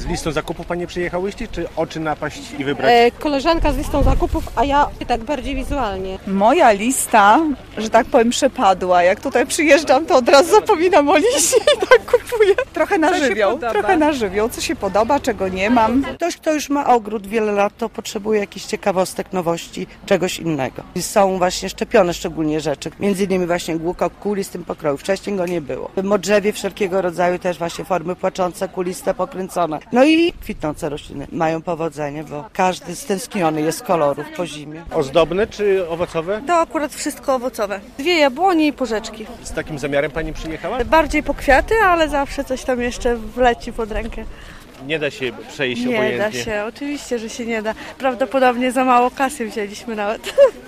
listą zakupów Panie przyjechałyście, czy oczy napaść i wybrać? Koleżanka z listą zakupów, a ja tak bardziej wizualnie. Moja lista, że tak powiem, przepadła. Jak tutaj przyjeżdżam, to od razu zapominam o liście i tak kupuję. Trochę na żywioł, co się podoba, czego nie mam. Ktoś, kto już ma ogród wiele lat, to potrzebuje jakichś ciekawostek, nowości, czegoś innego. I są właśnie szczepione szczególnie rzeczy. Między innymi właśnie głukok kulistym pokroju. Wcześniej go nie było. Modrzewie wszelkiego rodzaju też właśnie formy płaczące, kuliste, pokręcone. No i kwitnące rośliny mają powodzenie, bo każdy stęskniony jest kolorów po zimie. Ozdobne czy owocowe? To akurat wszystko owocowe. 2 jabłonie i porzeczki. Z takim zamiarem Pani przyjechała? Bardziej po kwiaty, ale zawsze coś tam jeszcze wleci pod rękę. Nie da się przejść Nie obojętnie. da się, oczywiście, że się nie da. Prawdopodobnie za mało kasy wzięliśmy nawet.